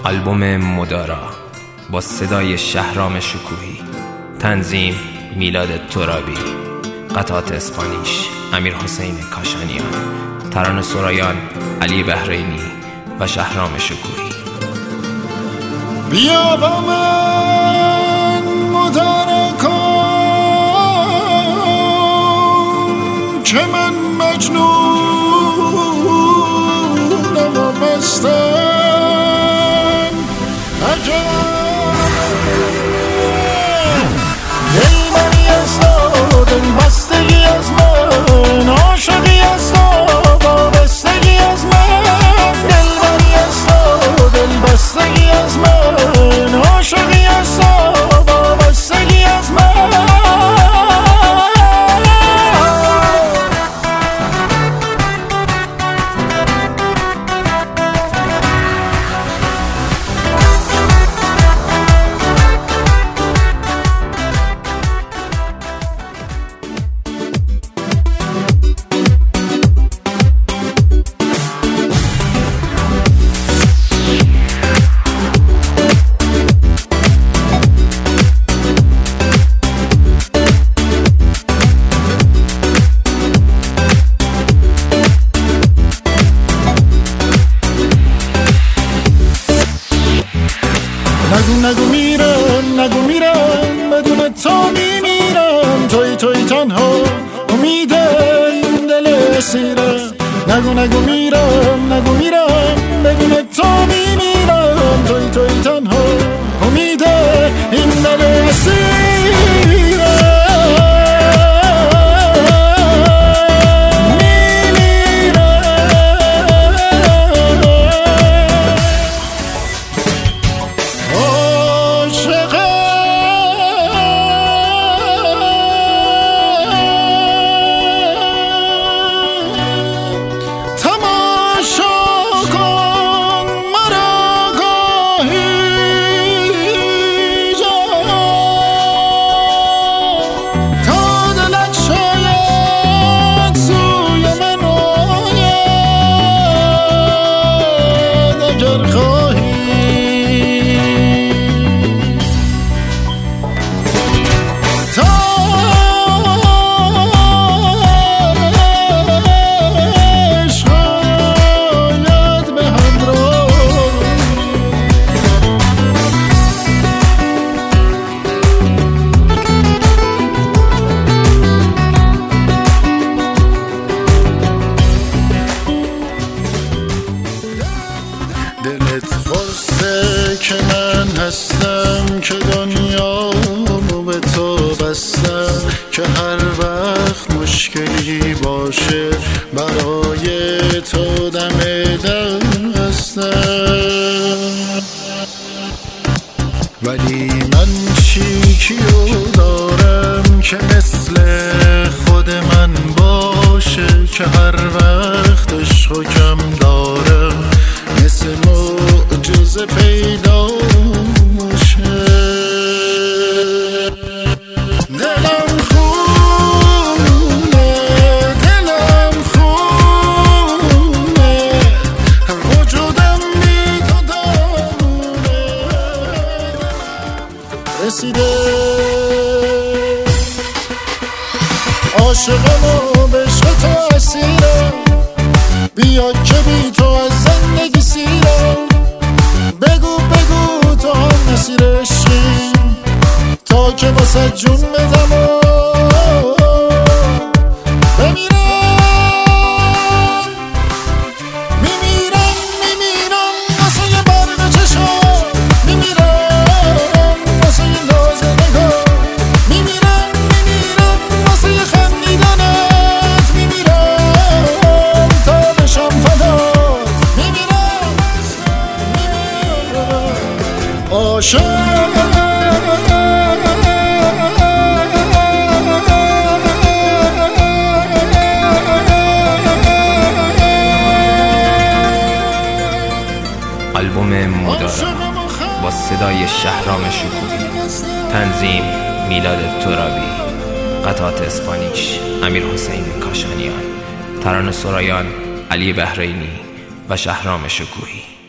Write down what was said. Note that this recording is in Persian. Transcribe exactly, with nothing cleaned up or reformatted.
آلبوم مدارا با صدای شهرام شکوهی، تنظیم میلاد ترابی، قطعات اسپانیش امیرحسین کاشانیان، ترانه سرایان علی بحرینی و شهرام شکوهی. بیا با من مدارا کن که من مجنونم و مستم، دل بری از تو، دل بستگی از من، عاشقی از تو، وابستگی از من، دل بری از تو، دل بستگی از من، عاشقی از تو، وابستگی از من. نگو نگو میرم، نگو میرم، بدون تو میمیرم، توی توی تنها امید این دل اسیرم. نگو نگو میرم، نگو میرم، بدون تو میمیرم، توی توی تنها امید این دل اسیرم. دلت خورسته که من هستم، که دنیامو به تو بستم، که هر وقت مشکلی باشه برای تو دم در هستم. ولی من چیکیو دارم که مثل خود من باشه، که هر وقت عشقو کم دارم مثل معجزه پیدا میشه. دلم خونه، دلم خونه، وجودم بی تو دامونه. رسیده عاشقم و به عشق تو اسیرم، بیا که بی تو از زندگی سیرم. بگو بگو تو هم مسیر عشقی، تا که واسه جون بدم و بمیرم. میمیرم میمیرم واسه یه برق چشم، میمیرم واسه یه ناز نگاه، میمیرم میمیرم واسه یه خندیدنت، میمیرم تا بشم فدات، میمیرم میمیرم عاشق. آلبوم مدارا با صدای شهرام شکوهی، تنظیم میلاد ترابی، قطعات اسپانیش امیرحسین کاشانیان، ترانه سرایان علی بحرینی و شهرام شکوهی.